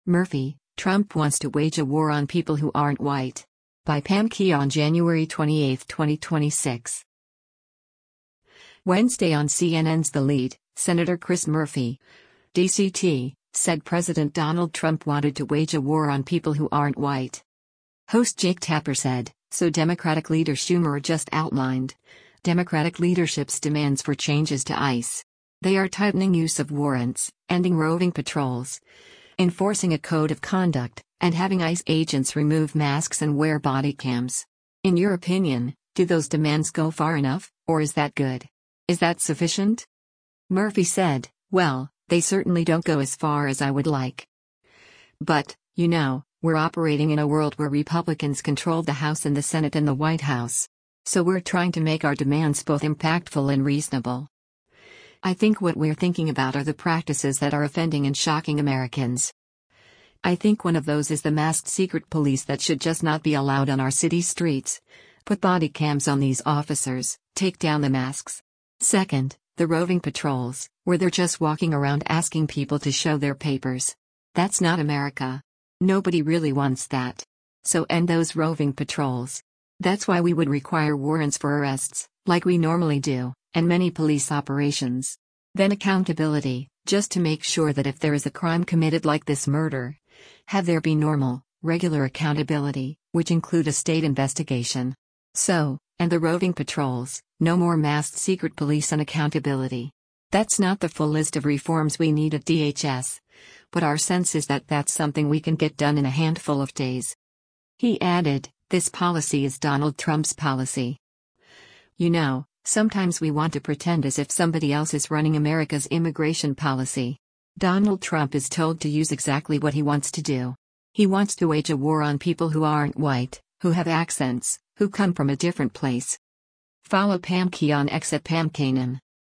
Murphy, Trump wants to wage a war on people who aren't white. By Pam Key on January 28, 2026. Wednesday on CNN's The Lead, Senator Chris Murphy, DCT, said President Donald Trump wanted to wage a war on people who aren't white. Host Jake Tapper said, so Democratic leader Schumer just outlined Democratic leadership's demands for changes to ICE. They are tightening use of warrants, ending roving patrols, enforcing a code of conduct, and having ICE agents remove masks and wear body cams. In your opinion, do those demands go far enough, or is that good? Is that sufficient? Murphy said, well, they certainly don't go as far as I would like. But, we're operating in a world where Republicans control the House and the Senate and the White House. So we're trying to make our demands both impactful and reasonable. I think what we're thinking about are the practices that are offending and shocking Americans. I think one of those is the masked secret police that should just not be allowed on our city streets. Put body cams on these officers, take down the masks. Second, the roving patrols, where they're just walking around asking people to show their papers. That's not America. Nobody really wants that. So end those roving patrols. That's why we would require warrants for arrests, like we normally do, and many police operations. Then accountability, just to make sure that if there is a crime committed like this murder, have there be normal, regular accountability, which include a state investigation. So, and the roving patrols, no more masked secret police and accountability. That's not the full list of reforms we need at DHS, but our sense is that that's something we can get done in a handful of days. He added, this policy is Donald Trump's policy. Sometimes we want to pretend as if somebody else is running America's immigration policy. Donald Trump is told to use exactly what he wants to do. He wants to wage a war on people who aren't white, who have accents, who come from a different place. Follow Pam Key on X at Pam Kanan.